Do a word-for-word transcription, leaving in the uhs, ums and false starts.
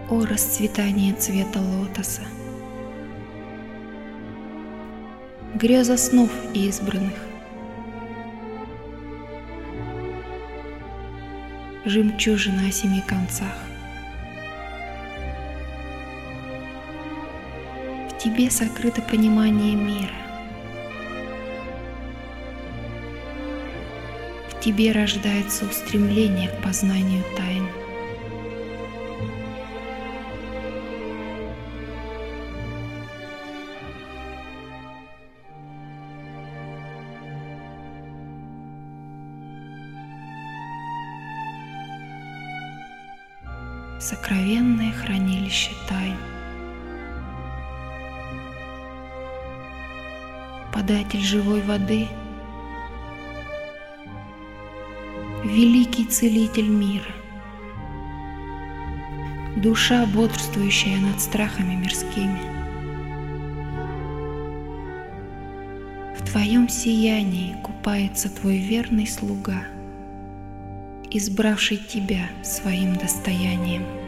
О расцветание цвета лотоса, греза снов избранных, жемчужина о семи концах. В тебе сокрыто понимание мира, в тебе рождается устремление к познанию тайн. Сокровенное хранилище тайн, податель живой воды, великий целитель мира, душа, бодрствующая над страхами мирскими. В твоем сиянии купается твой верный слуга, избравший тебя своим достоянием.